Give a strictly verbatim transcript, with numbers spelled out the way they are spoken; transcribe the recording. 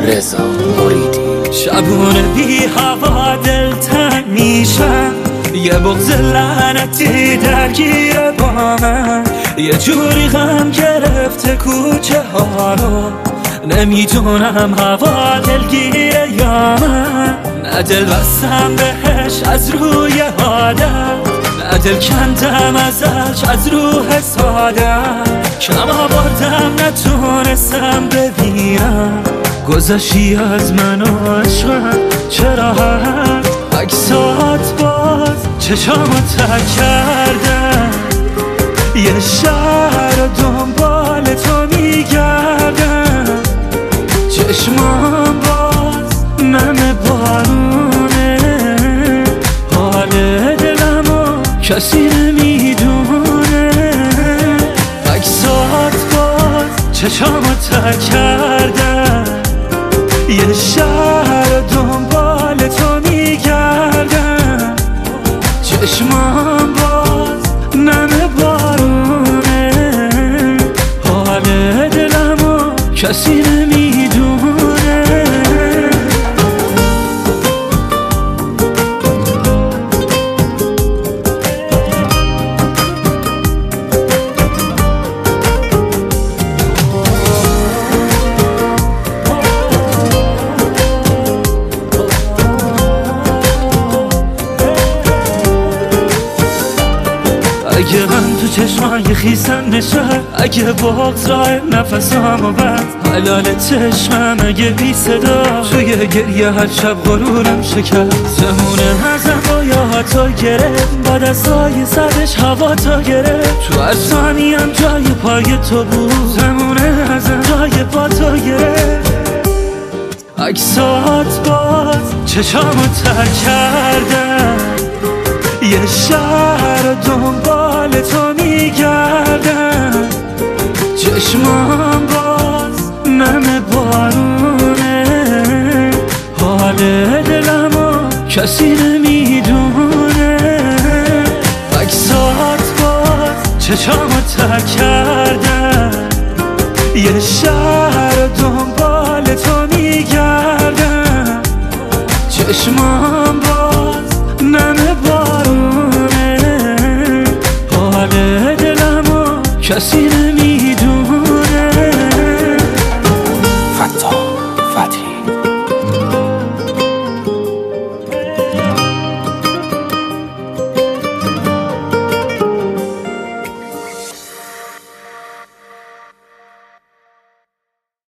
رضا مریدی. شبونه بی هوا دل تنگ میشم، یه بغض لعنتی درگیره با من، یه جوری غم گرفته کوچه ها رو، نمیدونم هوا دلگیره یا من. نه دل بستم بهش از روی عادت، نه دل کندم ازش از روح سادت، کم آوردم نتونستم ببینم گذشتی از من و عشقم. چرا هر عکسات باز چشامو تک کردم، یه شهر دنبال تو میگردم، چشمام باز نم بارونه، حال دلمو کسی نمیدونه. عکسات باز چشامو تک کردم، یه شهر دنبال تو میگردم، چشمام باز نم بارونه، حال دلمو کسی نمیدونه. اگه من تو چشمای خیسم نشه، اگه بغض راه نفسامو بند، حلال چشمم اگه بی صدا توی گریه هر شب غرورم شکست. زمونه ازم با یا تا گرفت، با دستای سرش هوا تا گرفت، تو هر ثانیم جای پای تو بود، زمونه ازم جای پا تا گرفت. عکسات باز چشامو تک کردم، یه شهر دنبال تو میگردم، چشمام باز نم بارونه، حال دلمو کسی نمیدونه. عکسات باز چشامو تک کردم، یه شهر دنبال تو میگردم، چشمام باز نم بارونه، حال دلمو کسی نمیدونه. فتا فتحی